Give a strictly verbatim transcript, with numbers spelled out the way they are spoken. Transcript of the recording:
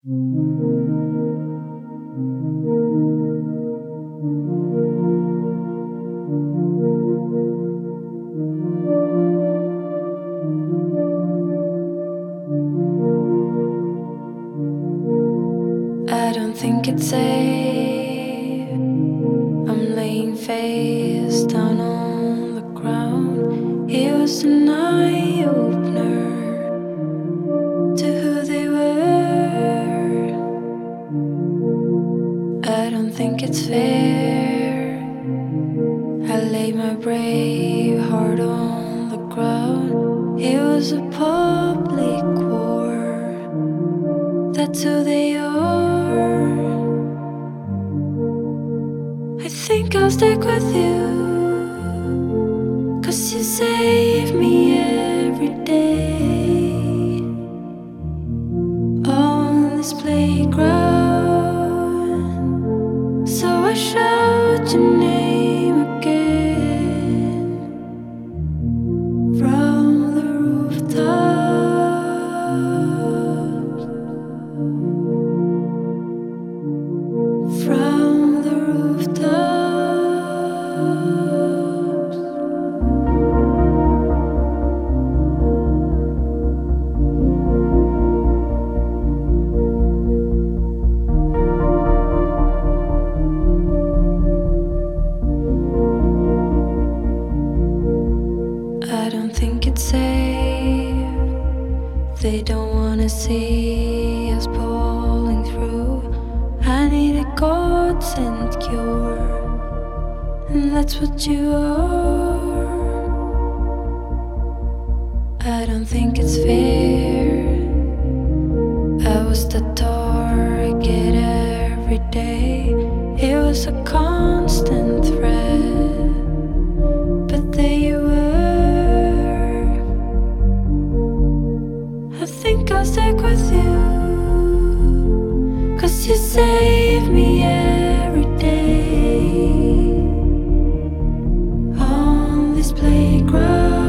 I don't think it's safe. I'm laying face down on the ground. It was an eye opener to who they were. I don't think it's fair. I laid my brave heart on the ground. It was a public war. That's who they are. I think I'll stick with you, 'cause you save me every day. On this playground, so I shout your name again from the rooftops, from the rooftops. I don't think it's safe. They don't wanna see us pulling through. I need a God-sent cure, and that's what you are. I don't think it's fair. I was the target every day. It was a constant threat, but there you were. I think I'll stick with you, 'cause you save me every day on this playground.